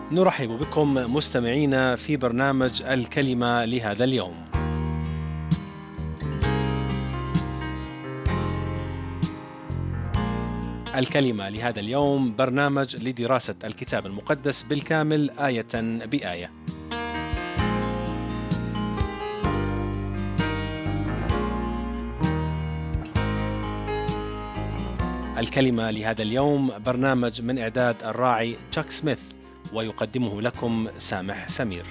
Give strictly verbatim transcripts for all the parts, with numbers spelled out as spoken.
نرحب بكم مستمعينا في برنامج الكلمة لهذا اليوم. الكلمة لهذا اليوم برنامج لدراسة الكتاب المقدس بالكامل آية بآية. الكلمة لهذا اليوم برنامج من إعداد الراعي تشاك سميث، ويقدمه لكم سامح سمير.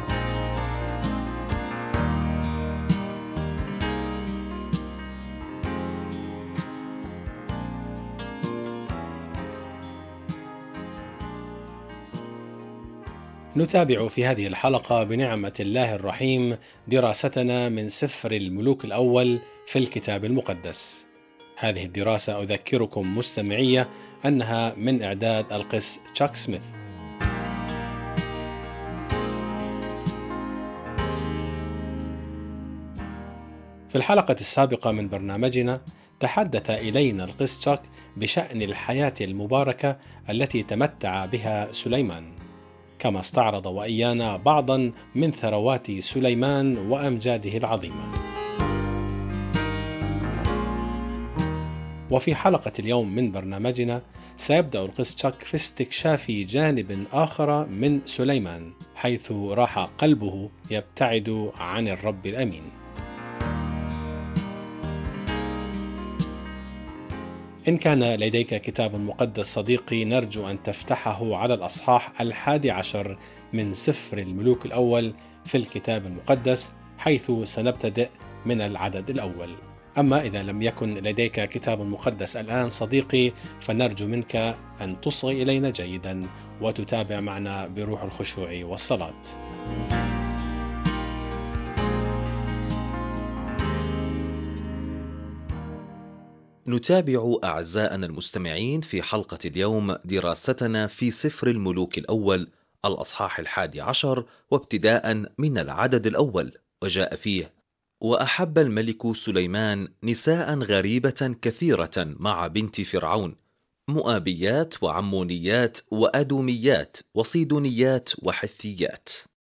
نتابع في هذه الحلقة بنعمة الله الرحيم دراستنا من سفر الملوك الأول في الكتاب المقدس. هذه الدراسة أذكركم مستمعية أنها من إعداد القس تشاك سميث. في الحلقة السابقة من برنامجنا تحدث إلينا القس تشاك بشأن الحياة المباركة التي تمتع بها سليمان، كما استعرض وإيانا بعضا من ثروات سليمان وأمجاده العظيمة. وفي حلقة اليوم من برنامجنا سيبدأ القس تشاك في استكشاف جانب آخر من سليمان، حيث راح قلبه يبتعد عن الرب الأمين. إن كان لديك كتاب مقدس صديقي، نرجو أن تفتحه على الأصحاح الحادي عشر من سفر الملوك الأول في الكتاب المقدس، حيث سنبتدئ من العدد الأول. أما إذا لم يكن لديك كتاب مقدس الآن صديقي، فنرجو منك أن تصغي إلينا جيدا وتتابع معنا بروح الخشوع والصلاة. نتابع أعزائنا المستمعين في حلقة اليوم دراستنا في سفر الملوك الأول الأصحاح الحادي عشر، وابتداء من العدد الأول. وجاء فيه: وأحب الملك سليمان نساء غريبة كثيرة مع بنت فرعون، مؤابيات وعمونيات وأدوميات وصيدونيات وحثيات.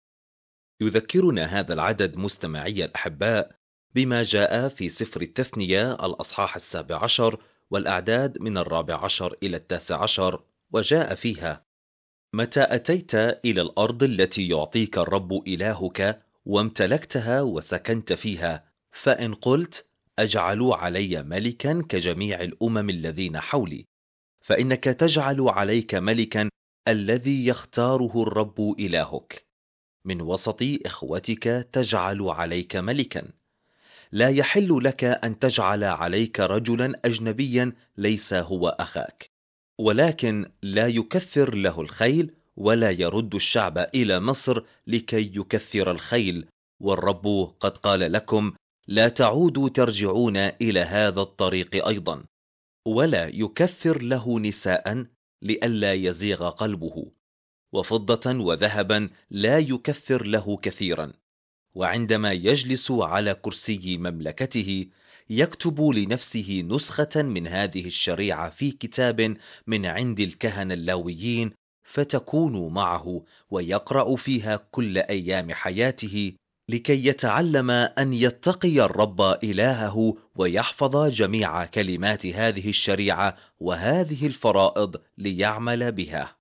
يذكرنا هذا العدد مستمعي الأحباء بما جاء في سفر التثنية الأصحاح السابع عشر والأعداد من الرابع عشر إلى التاسع عشر، وجاء فيها: متى أتيت إلى الأرض التي يعطيك الرب إلهك وامتلكتها وسكنت فيها، فإن قلت أجعلوا علي ملكا كجميع الأمم الذين حولي، فإنك تجعل عليك ملكا الذي يختاره الرب إلهك من وسط إخوتك، تجعل عليك ملكا. لا يحل لك أن تجعل عليك رجلا أجنبيا ليس هو أخاك، ولكن لا يكثر له الخيل، ولا يرد الشعب إلى مصر لكي يكثر الخيل، والرب قد قال لكم: لا تعودوا ترجعون إلى هذا الطريق أيضا. ولا يكثر له نساء لئلا يزيغ قلبه، وفضة وذهبا لا يكثر له كثيرا. وعندما يجلس على كرسي مملكته يكتب لنفسه نسخة من هذه الشريعة في كتاب من عند الكهنة اللاويين، فتكون معه ويقرأ فيها كل أيام حياته، لكي يتعلم أن يتقي الرب إلهه ويحفظ جميع كلمات هذه الشريعة وهذه الفرائض ليعمل بها.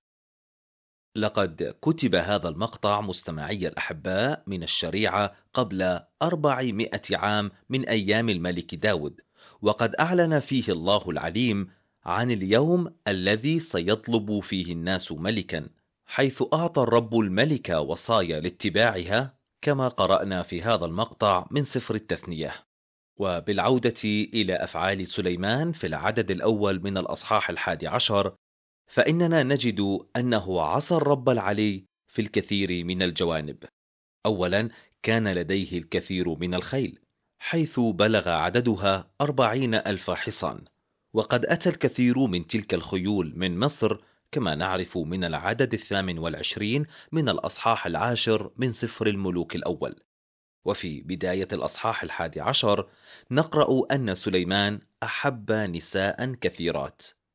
لقد كتب هذا المقطع مستمعي الأحباء من الشريعة قبل أربعمائة عام من أيام الملك داود، وقد أعلن فيه الله العليم عن اليوم الذي سيطلب فيه الناس ملكا، حيث أعطى الرب الملك وصايا لاتباعها، كما قرأنا في هذا المقطع من سفر التثنية. وبالعودة إلى أفعال سليمان في العدد الأول من الأصحاح الحادي عشر، فإننا نجد أنه عصى الرب العلي في الكثير من الجوانب. أولا، كان لديه الكثير من الخيل، حيث بلغ عددها أربعين ألف حصان، وقد أتى الكثير من تلك الخيول من مصر، كما نعرف من العدد الثامن والعشرين من الأصحاح العاشر من سفر الملوك الأول. وفي بداية الأصحاح الحادي عشر نقرأ أن سليمان أحب نساء كثيرات،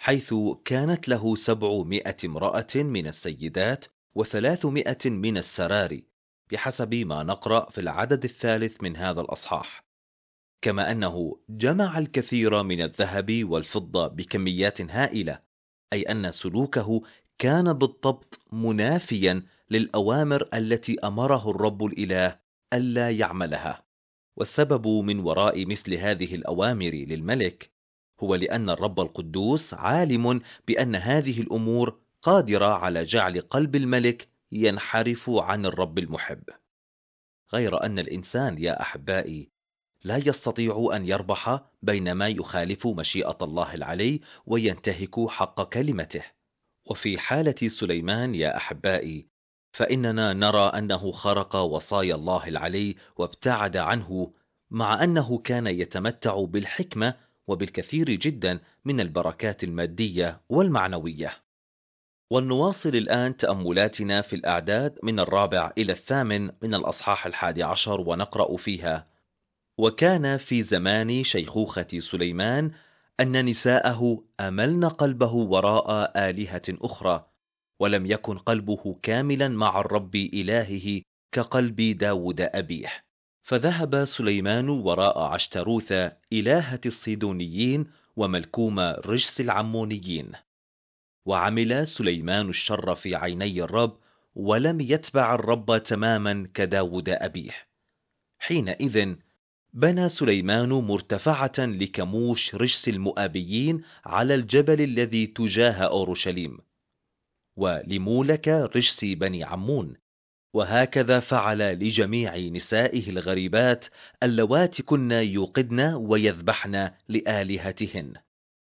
حيث كانت له سبعمائة امرأة من السيدات وثلاثمائة من السراري، بحسب ما نقرأ في العدد الثالث من هذا الأصحاح. كما أنه جمع الكثير من الذهب والفضة بكميات هائلة، أي أن سلوكه كان بالضبط منافيا للأوامر التي أمره الرب الإله ألا يعملها. والسبب من وراء مثل هذه الأوامر للملك هو لأن الرب القدوس عالم بأن هذه الأمور قادرة على جعل قلب الملك ينحرف عن الرب المحب. غير أن الإنسان يا أحبائي لا يستطيع أن يربح بين ما يخالف مشيئة الله العلي وينتهك حق كلمته. وفي حالة سليمان يا أحبائي، فإننا نرى أنه خرق وصايا الله العلي وابتعد عنه، مع أنه كان يتمتع بالحكمة وبالكثير جدا من البركات المادية والمعنوية. ولنواصل الآن تأملاتنا في الأعداد من الرابع إلى الثامن من الأصحاح الحادي عشر، ونقرأ فيها: وكان في زمان شيخوخة سليمان أن نساءه أملن قلبه وراء آلهة أخرى، ولم يكن قلبه كاملا مع الرب إلهه كقلب داود أبيه. فذهب سليمان وراء عشتروث إلهة الصيدونيين وملكوم رجس العمونيين. وعمل سليمان الشر في عيني الرب، ولم يتبع الرب تماما كداود أبيه. حينئذ بنى سليمان مرتفعة لكموش رجس المؤابيين على الجبل الذي تجاه أورشليم، ولمولك رجس بني عمون. وهكذا فعل لجميع نسائه الغريبات اللواتي كن يوقدن ويذبحن لآلهتهن.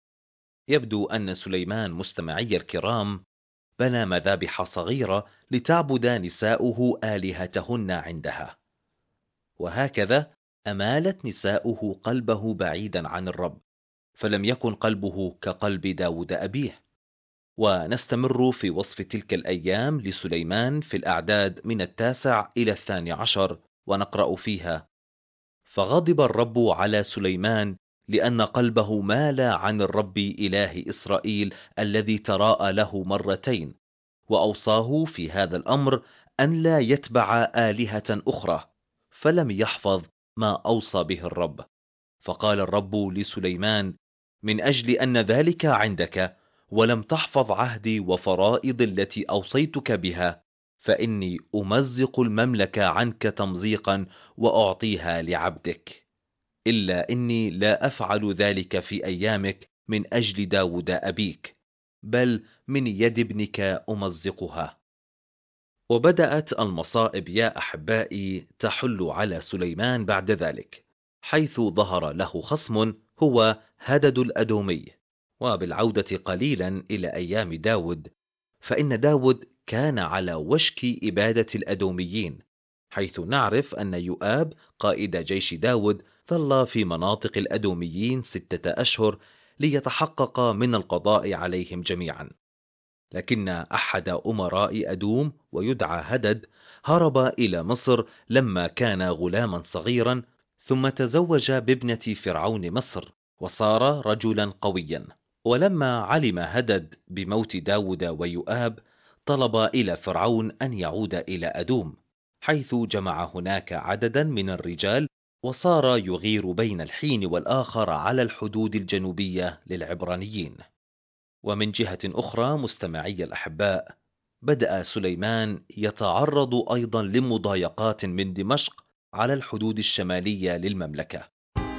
يبدو أن سليمان مستمعي الكرام بنى مذابح صغيرة لتعبد نساؤه آلهتهن عندها، وهكذا أمالت نساؤه قلبه بعيدا عن الرب، فلم يكن قلبه كقلب داود أبيه. ونستمر في وصف تلك الأيام لسليمان في الأعداد من التاسع إلى الثاني عشر، ونقرأ فيها: فغضب الرب على سليمان لأن قلبه مال عن الرب إله إسرائيل الذي تراءى له مرتين، وأوصاه في هذا الأمر أن لا يتبع آلهة أخرى، فلم يحفظ ما أوصى به الرب. فقال الرب لسليمان: من أجل أن ذلك عندك ولم تحفظ عهدي وفرائض التي أوصيتك بها، فإني أمزق المملكة عنك تمزيقا وأعطيها لعبدك، إلا إني لا أفعل ذلك في أيامك من أجل داود أبيك، بل من يد ابنك أمزقها. وبدأت المصائب يا أحبائي تحل على سليمان بعد ذلك، حيث ظهر له خصم هو هدد الأدومي. وبالعودة قليلا إلى أيام داود، فإن داود كان على وشك إبادة الأدوميين، حيث نعرف أن يؤاب قائد جيش داود ظل في مناطق الأدوميين ستة أشهر ليتحقق من القضاء عليهم جميعا. لكن أحد أمراء أدوم ويدعى هدد هرب إلى مصر لما كان غلاما صغيرا، ثم تزوج بابنة فرعون مصر وصار رجلا قويا. ولما علم هدد بموت داود ويؤاب، طلب إلى فرعون أن يعود إلى أدوم، حيث جمع هناك عددا من الرجال، وصار يغير بين الحين والآخر على الحدود الجنوبية للعبرانيين. ومن جهة أخرى مستمعي الأحباء، بدأ سليمان يتعرض أيضا لمضايقات من دمشق على الحدود الشمالية للمملكة.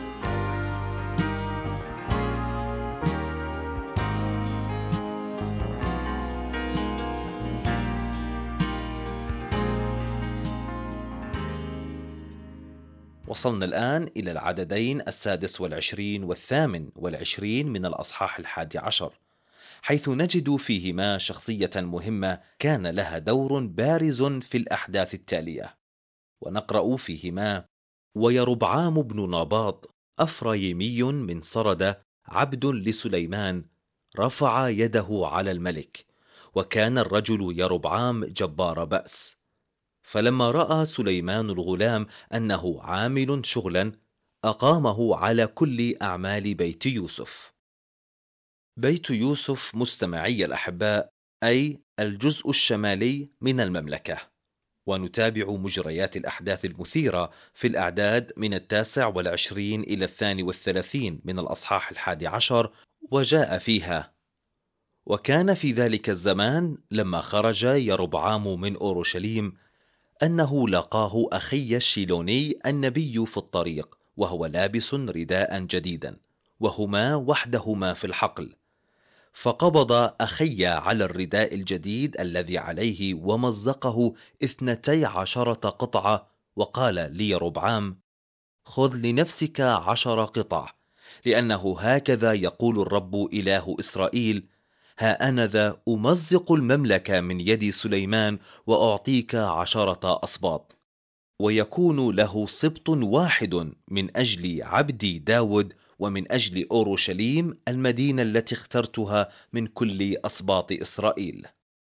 وصلنا الآن إلى العددين السادس والعشرين والثامن والعشرين من الأصحاح الحادي عشر، حيث نجد فيهما شخصية مهمة كان لها دور بارز في الأحداث التالية. ونقرأ فيهما: ويربعام بن ناباط أفرايمي من صرد عبد لسليمان رفع يده على الملك، وكان الرجل يربعام جبار بأس. فلما رأى سليمان الغلام أنه عامل شغلا، أقامه على كل أعمال بيت يوسف. بيت يوسف مستمعي الأحباء، أي الجزء الشمالي من المملكة. ونتابع مجريات الأحداث المثيرة في الأعداد من التاسع والعشرين إلى الثاني والثلاثين من الأصحاح الحادي عشر. وجاء فيها: وكان في ذلك الزمان لما خرج يربعام من أورشليم أنه لقاه أخي الشيلوني النبي في الطريق، وهو لابس رداء جديدا، وهما وحدهما في الحقل. فقبض أخي على الرداء الجديد الذي عليه ومزقه اثنتي عشرة قطعة، وقال ليربعام: خذ لنفسك عشر قطع، لأنه هكذا يقول الرب إله إسرائيل: ها أنا ذا أمزق المملكة من يد سليمان، وأعطيك عشرة أصباط، ويكون له سبط واحد من أجل عبدي داود، ومن أجل أورشليم المدينة التي اخترتها من كل أصباط إسرائيل.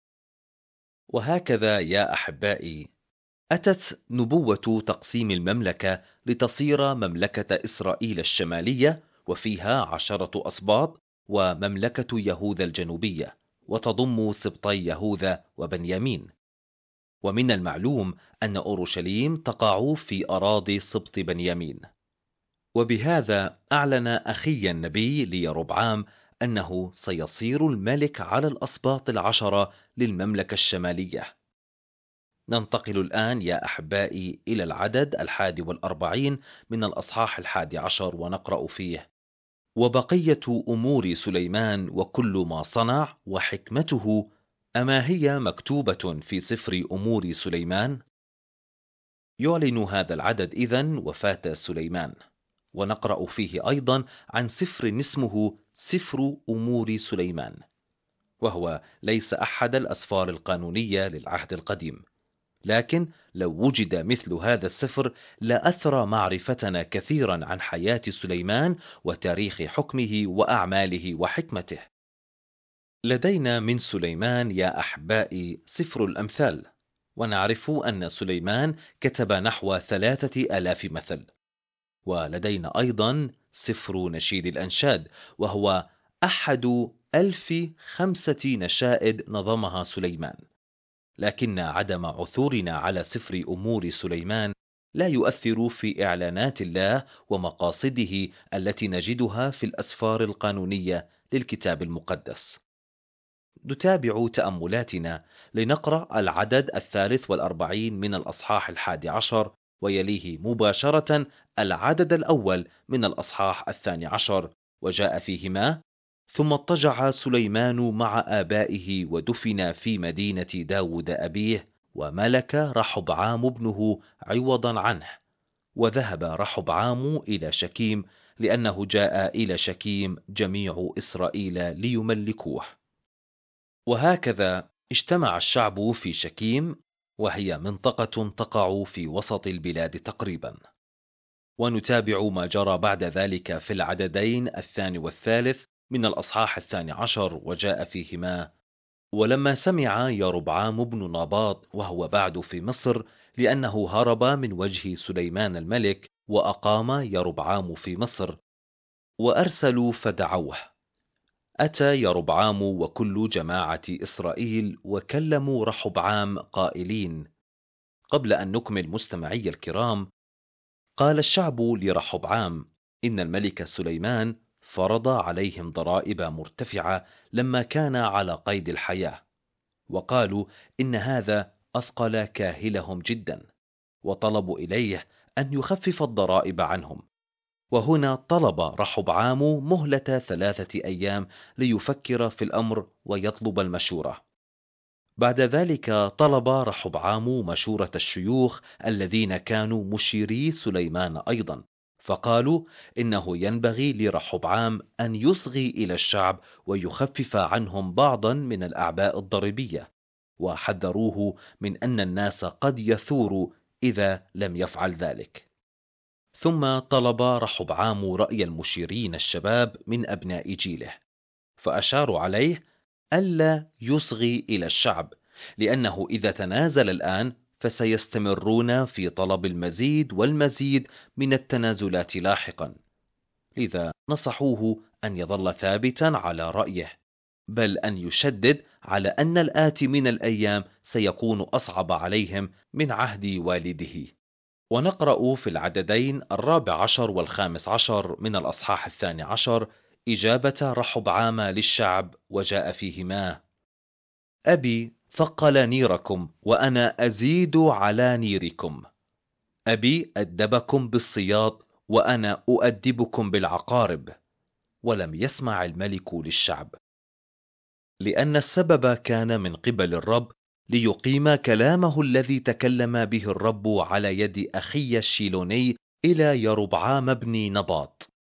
وهكذا يا أحبائي، أتت نبوة تقسيم المملكة لتصير مملكة إسرائيل الشمالية، وفيها عشرة أسباط، ومملكة يهوذا الجنوبية، وتضم سبطي يهوذا وبنيامين. ومن المعلوم أن أورشليم تقع في أراضي سبط بنيامين. وبهذا أعلن أخي النبي ليربعام أنه سيصير الملك على الأسباط العشرة للمملكة الشمالية. ننتقل الآن يا أحبائي إلى العدد الحادي والأربعين من الأصحاح الحادي عشر، ونقرأ فيه: وبقية أمور سليمان وكل ما صنع وحكمته، أما هي مكتوبة في سفر أمور سليمان؟ يعلن هذا العدد إذن وفاة سليمان. ونقرأ فيه أيضا عن سفر اسمه سفر أمور سليمان، وهو ليس أحد الأسفار القانونية للعهد القديم، لكن لو وجد مثل هذا السفر لأثرى معرفتنا كثيرا عن حياة سليمان وتاريخ حكمه وأعماله وحكمته. لدينا من سليمان يا أحبائي سفر الأمثال، ونعرف أن سليمان كتب نحو ثلاثة آلاف مثل. ولدينا أيضا سفر نشيد الأنشاد، وهو أحد ألف خمسة نشائد نظمها سليمان. لكن عدم عثورنا على سفر أمور سليمان لا يؤثر في إعلانات الله ومقاصده التي نجدها في الأسفار القانونية للكتاب المقدس. نتابع تأملاتنا لنقرأ العدد الثالث والأربعين من الأصحاح الحادي عشر، ويليه مباشرة العدد الأول من الأصحاح الثاني عشر، وجاء فيهما: ثم اضطجع سليمان مع آبائه ودفن في مدينة داود أبيه، وملك رحبعام ابنه عوضا عنه. وذهب رحبعام إلى شكيم، لأنه جاء إلى شكيم جميع إسرائيل ليملكوه. وهكذا اجتمع الشعب في شكيم، وهي منطقة تقع في وسط البلاد تقريبا. ونتابع ما جرى بعد ذلك في العددين الثاني والثالث من الأصحاح الثاني عشر، وجاء فيهما: ولما سمع يربعام بن ناباط وهو بعد في مصر، لأنه هرب من وجه سليمان الملك، وأقام يربعام في مصر، وأرسلوا فدعوه. أتى يربعام وكل جماعة إسرائيل وكلموا رحبعام قائلين. قبل أن نكمل مستمعي الكرام، قال الشعب لرحبعام إن الملك سليمان فرض عليهم ضرائب مرتفعة لما كان على قيد الحياة، وقالوا إن هذا أثقل كاهلهم جدا، وطلبوا إليه أن يخفف الضرائب عنهم. وهنا طلب رحبعام مهلة ثلاثة أيام ليفكر في الأمر ويطلب المشورة. بعد ذلك طلب رحبعام مشورة الشيوخ الذين كانوا مشيري سليمان أيضا، فقالوا إنه ينبغي لرحبعام أن يصغي إلى الشعب ويخفف عنهم بعضا من الأعباء الضريبية، وحذروه من أن الناس قد يثوروا إذا لم يفعل ذلك. ثم طلب رحبعام رأي المشيرين الشباب من أبناء جيله، فأشاروا عليه ألا يصغي إلى الشعب، لأنه إذا تنازل الآن فسيستمرون في طلب المزيد والمزيد من التنازلات لاحقا. لذا نصحوه أن يظل ثابتا على رأيه، بل أن يشدد على أن الآتي من الأيام سيكون أصعب عليهم من عهد والده. ونقرأ في العددين الرابع عشر والخامس عشر من الأصحاح الثاني عشر إجابة رحبعام للشعب، وجاء فيهما: أبي ثقل نيركم وأنا أزيد على نيركم. أبي أدبكم بالصياد وأنا أؤدبكم بالعقارب. ولم يسمع الملك للشعب، لأن السبب كان من قبل الرب، ليقيم كلامه الذي تكلم به الرب على يد أخي الشيلوني إلى يربعام بن نباط.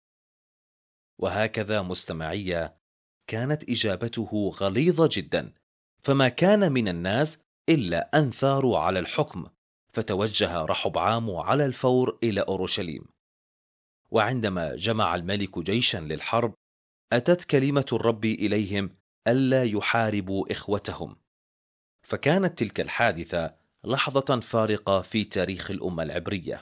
وهكذا مستمعية كانت إجابته غليظة جدا، فما كان من الناس إلا أن ثاروا على الحكم، فتوجه رحبعام على الفور إلى أورشليم. وعندما جمع الملك جيشا للحرب، أتت كلمة الرب إليهم ألا يحاربوا إخوتهم. فكانت تلك الحادثة لحظة فارقة في تاريخ الأمة العبرية.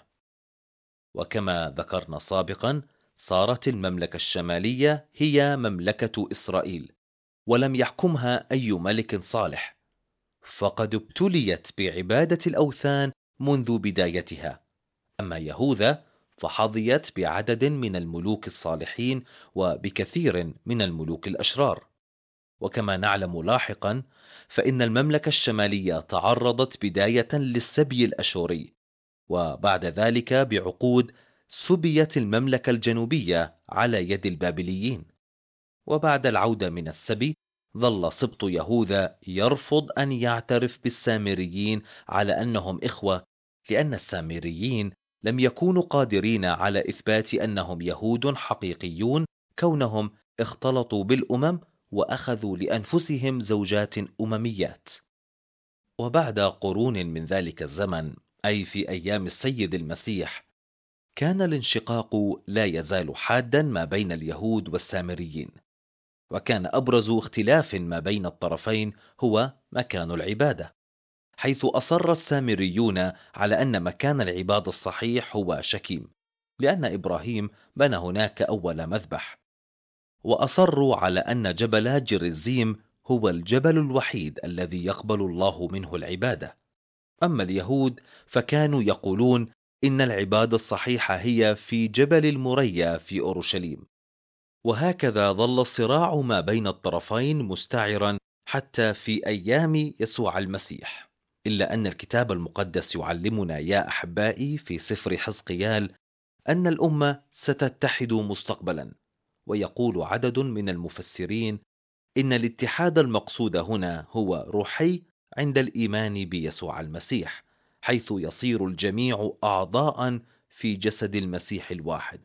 وكما ذكرنا سابقا، صارت المملكة الشمالية هي مملكة إسرائيل، ولم يحكمها أي ملك صالح، فقد ابتليت بعبادة الأوثان منذ بدايتها. أما يهوذا فحظيت بعدد من الملوك الصالحين وبكثير من الملوك الأشرار. وكما نعلم لاحقا، فإن المملكة الشمالية تعرضت بداية للسبي الأشوري، وبعد ذلك بعقود سبيت المملكة الجنوبية على يد البابليين. وبعد العودة من السبي، ظل سبط يهوذا يرفض أن يعترف بالسامريين على أنهم إخوة، لأن السامريين لم يكونوا قادرين على إثبات أنهم يهود حقيقيون، كونهم اختلطوا بالأمم وأخذوا لأنفسهم زوجات أمميات. وبعد قرون من ذلك الزمن، أي في أيام السيد المسيح، كان الانشقاق لا يزال حادا ما بين اليهود والسامريين. وكان أبرز اختلاف ما بين الطرفين هو مكان العبادة، حيث أصر السامريون على أن مكان العبادة الصحيح هو شكيم، لأن إبراهيم بنى هناك أول مذبح. وأصروا على أن جبل جريزيم هو الجبل الوحيد الذي يقبل الله منه العبادة. أما اليهود فكانوا يقولون إن العبادة الصحيحة هي في جبل المريا في أورشليم. وهكذا ظل الصراع ما بين الطرفين مستعرا حتى في أيام يسوع المسيح. إلا أن الكتاب المقدس يعلمنا يا أحبائي في سفر حزقيال أن الأمة ستتحد مستقبلا. ويقول عدد من المفسرين إن الاتحاد المقصود هنا هو روحي عند الإيمان بيسوع المسيح، حيث يصير الجميع أعضاء في جسد المسيح الواحد.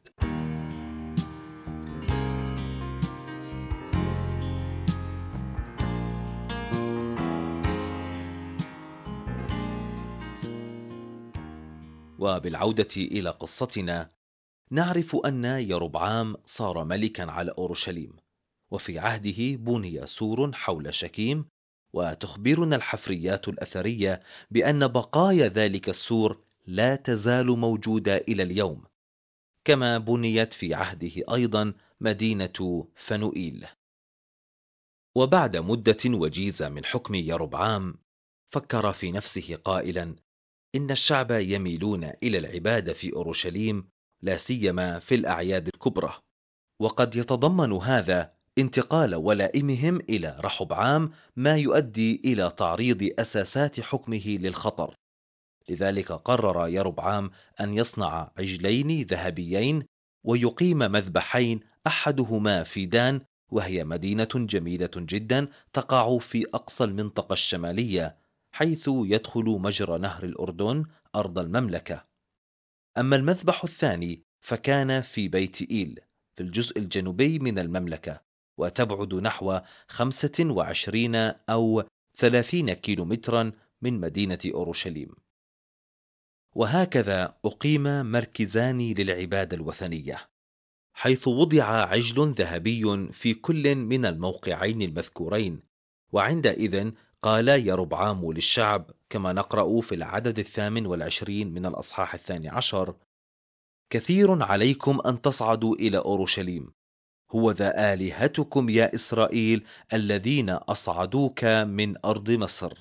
وبالعودة إلى قصتنا، نعرف أن يربعام صار ملكا على أورشليم، وفي عهده بني سور حول شكيم. وتخبرنا الحفريات الأثرية بأن بقايا ذلك السور لا تزال موجودة إلى اليوم، كما بنيت في عهده أيضا مدينة فنوئيل. وبعد مدة وجيزة من حكم يربعام، فكر في نفسه قائلا: إن الشعب يميلون إلى العبادة في أورشليم، لا سيما في الأعياد الكبرى، وقد يتضمن هذا انتقال ولائمهم إلى رحبعام، ما يؤدي إلى تعريض أساسات حكمه للخطر. لذلك قرر يربعام أن يصنع عجلين ذهبيين ويقيم مذبحين، أحدهما في دان، وهي مدينة جميلة جدا تقع في أقصى المنطقة الشمالية، حيث يدخل مجرى نهر الأردن أرض المملكة. أما المذبح الثاني فكان في بيت إيل في الجزء الجنوبي من المملكة، وتبعد نحو خمسة وعشرين أو ثلاثين كيلومترا من مدينة أورشليم. وهكذا أقيم مركزان للعبادة الوثنية، حيث وضع عجل ذهبي في كل من الموقعين المذكورين. وعندئذ قال يربعام للشعب، كما نقرأ في العدد الثامن والعشرين من الأصحاح الثاني عشر: كثير عليكم أن تصعدوا إلى أورشليم، هو ذا آلهتكم يا إسرائيل الذين أصعدوك من أرض مصر.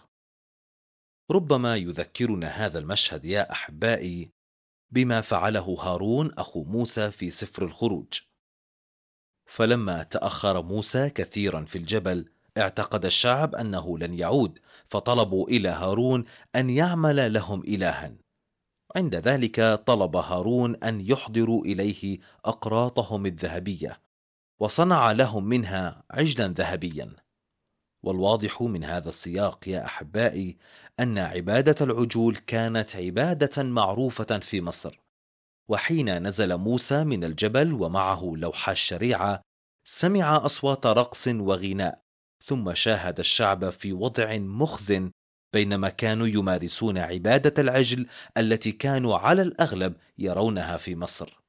ربما يذكرنا هذا المشهد يا أحبائي بما فعله هارون أخو موسى في سفر الخروج. فلما تأخر موسى كثيرا في الجبل، اعتقد الشعب أنه لن يعود، فطلبوا إلى هارون أن يعمل لهم إلها. عند ذلك طلب هارون أن يحضروا إليه أقراطهم الذهبية، وصنع لهم منها عجلا ذهبيا. والواضح من هذا السياق يا أحبائي أن عبادة العجول كانت عبادة معروفة في مصر. وحين نزل موسى من الجبل ومعه لوحا الشريعة، سمع أصوات رقص وغناء، ثم شاهد الشعب في وضع مخزن بينما كانوا يمارسون عبادة العجل التي كانوا على الأغلب يرونها في مصر.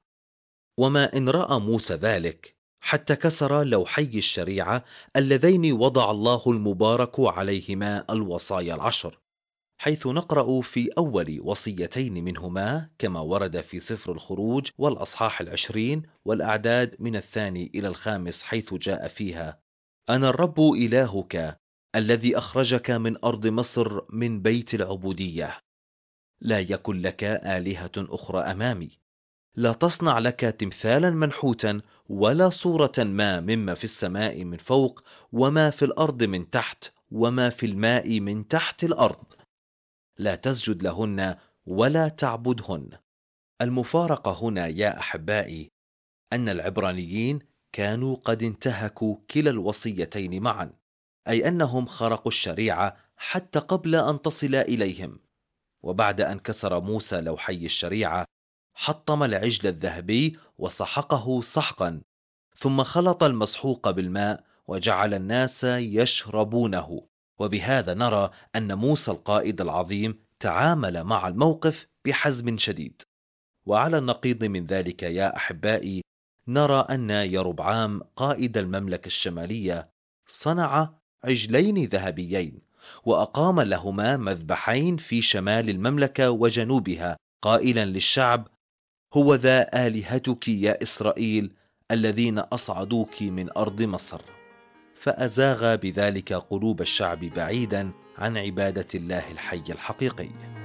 وما إن رأى موسى ذلك حتى كسر لوحي الشريعة اللذين وضع الله المبارك عليهما الوصايا العشر، حيث نقرأ في أول وصيتين منهما كما ورد في سفر الخروج والأصحاح العشرين والأعداد من الثاني إلى الخامس، حيث جاء فيها: أنا الرب إلهك الذي أخرجك من أرض مصر من بيت العبودية. لا يكن لك آلهة أخرى أمامي. لا تصنع لك تمثالا منحوتا ولا صورة ما مما في السماء من فوق وما في الأرض من تحت وما في الماء من تحت الأرض. لا تسجد لهن ولا تعبدهن. المفارقة هنا يا أحبائي أن العبرانيين كانوا قد انتهكوا كلا الوصيتين معا، أي أنهم خرقوا الشريعة حتى قبل أن تصل إليهم. وبعد أن كسر موسى لوحي الشريعة، حطم العجل الذهبي وسحقه سحقا، ثم خلط المسحوق بالماء وجعل الناس يشربونه. وبهذا نرى أن موسى القائد العظيم تعامل مع الموقف بحزم شديد. وعلى النقيض من ذلك يا أحبائي، نرى أن يربعام قائد المملكة الشمالية صنع عجلين ذهبيين، وأقام لهما مذبحين في شمال المملكة وجنوبها، قائلا للشعب: هو ذا آلهتك يا إسرائيل الذين أصعدوك من أرض مصر. فأزاغ بذلك قلوب الشعب بعيدا عن عبادة الله الحي الحقيقي.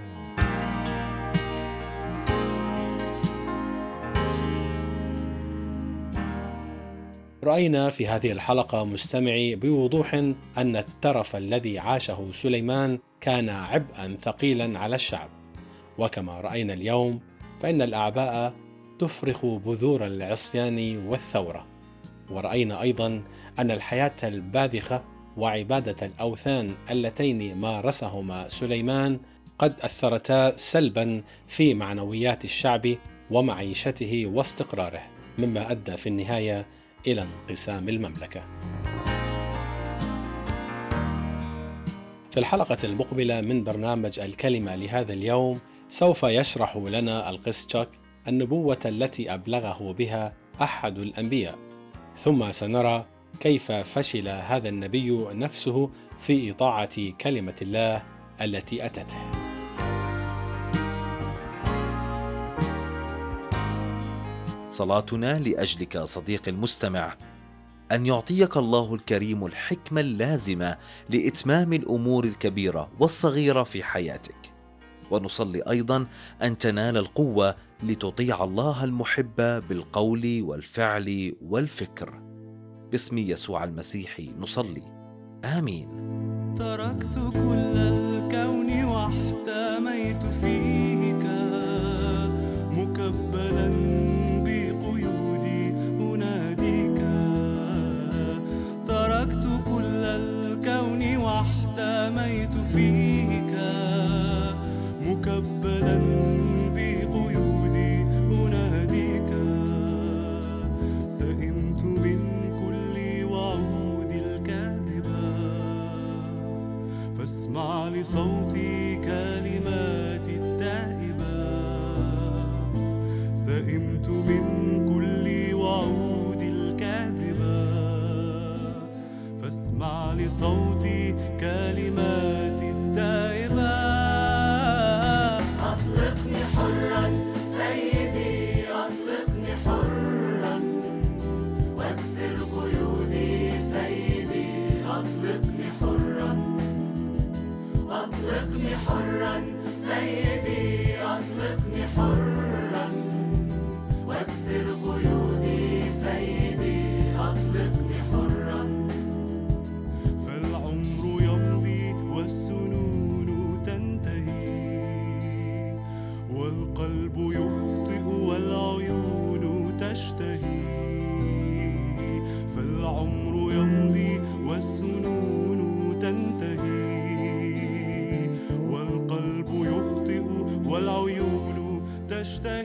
رأينا في هذه الحلقة مستمعي بوضوح أن الترف الذي عاشه سليمان كان عبئا ثقيلا على الشعب، وكما رأينا اليوم فإن الأعباء تفرخ بذور العصيان والثورة. ورأينا أيضا أن الحياة الباذخة وعبادة الأوثان اللتين مارسهما سليمان قد أثرتا سلبا في معنويات الشعب ومعيشته واستقراره، مما أدى في النهاية إلى انقسام المملكة. في الحلقة المقبلة من برنامج الكلمة لهذا اليوم سوف يشرح لنا القس تشاك النبوة التي أبلغه بها أحد الأنبياء، ثم سنرى كيف فشل هذا النبي نفسه في إطاعة كلمة الله التي أتته. صلاتنا لأجلك صديقي المستمع أن يعطيك الله الكريم الحكمة اللازمة لإتمام الأمور الكبيرة والصغيرة في حياتك. ونصلي أيضا أن تنال القوة لتطيع الله المحب بالقول والفعل والفكر. باسم يسوع المسيح نصلي، آمين. تركت كل الكون واحتميت فيك، مكبلا بقيودي أناديك. تركت كل الكون واحتميت فيك، مكبلا بقيودي أناديك. سئمت من كل وعود الكاذبة، فاسمع لصوت كلمات التائب.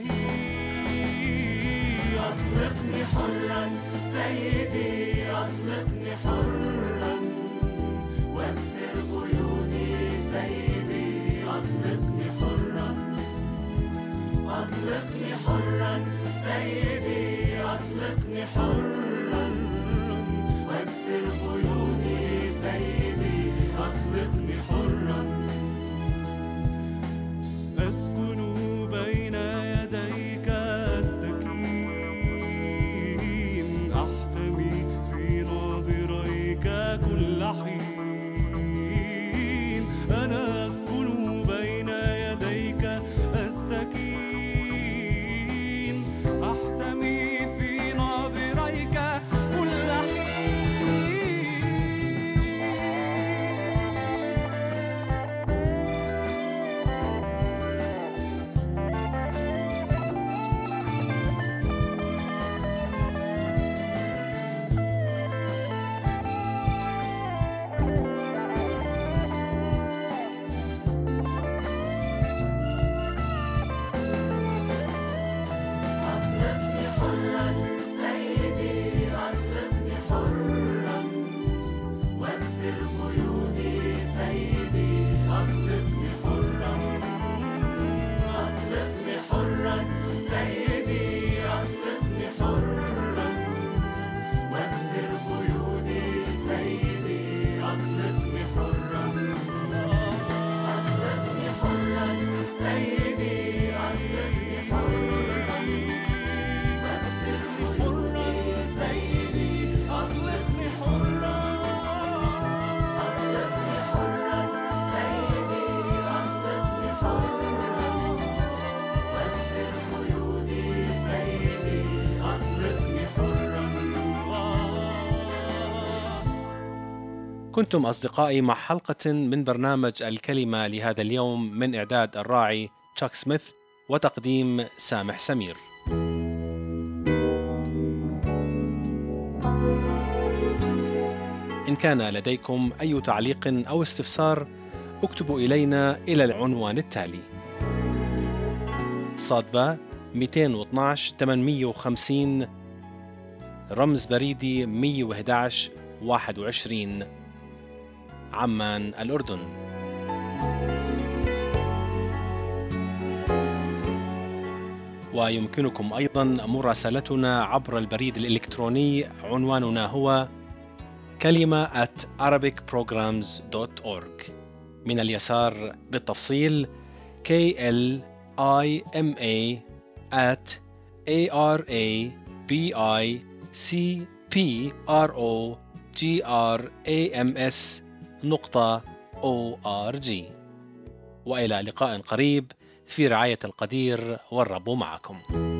سيدي أطلقني حرا سيدي أطلقني حرا واكسر قيودي سيدي أطلقني حرا أطلقني حرا سيدي أطلقني حرا واكسر قيودي سيدي أطلقني حرا أسكن بين يديك أستكين أحتمي في ناظريك كل حين أنا أسكن بين يديك أستكين أحتمي في ناظريك كل حين أطلقني حرا سيدي أطلقني حرا واكسر قيودي سيدي أطلقني حرا أطلقني حرا سيدي أطلقني حرا واكسر قيودي سيدي أطلقني حرا أطلقني حرا سيدي أطلقني حرا واكسر قيودي سيدي أطلقني حرا أطلقني حرا سيدي أطلقني حرا واكسر قيودي سيدي أطلقني حرا كنتم أصدقائي مع حلقة من برنامج الكلمة لهذا اليوم من إعداد الراعي تشاك سميث وتقديم سامح سمير. إن كان لديكم أي تعليق أو استفسار اكتبوا إلينا إلى العنوان التالي: صادبة مئتين واثناشر ثمانمئة وخمسين رمز بريدي مئة وأحد عشر واحد وعشرين عمان الأردن. ويمكنكم أيضا مراسلتنا عبر البريد الإلكتروني، عنواننا هو كلمة at arabic programs dot org. من اليسار بالتفصيل K L I M A at A R A B I C P R O G R A M S نقطة O R G. وإلى لقاء قريب في رعاية القدير، والرب معكم.